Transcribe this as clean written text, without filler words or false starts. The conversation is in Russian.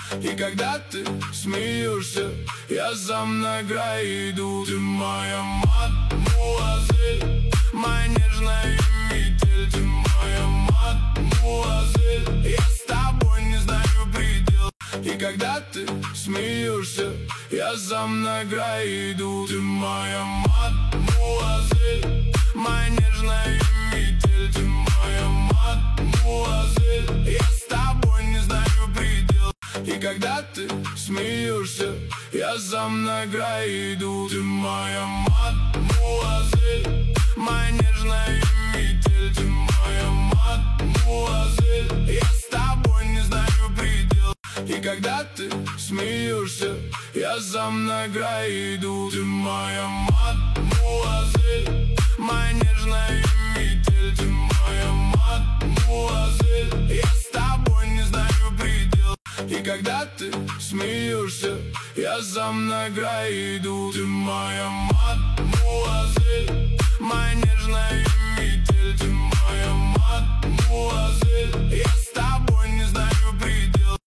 И когда ты смеешься, я сам на край иду. Ты моя мадмуазель, моя нежная метель. Ты моя мадмуазель, я с тобой не знаю предел. И когда ты смеешься, я сам на край иду. Ты моя мадмуазель, моя нежная метель. Ты моя мадмуазель, я с тобой не знаю предел. И когда ты смеешься, я сам на край иду. Ты моя мадмуазель, моя нежная метель. Ты моя мадмуазель, я с тобой не знаю предел. И когда ты смеешься, я сам на край иду. Ты моя мадмуазель, моя нежная метель. Ты моя мадмуазель, я с тобой не знаю предел. И когда ты смеешься, я сам на край иду. Ты моя мадмуазель.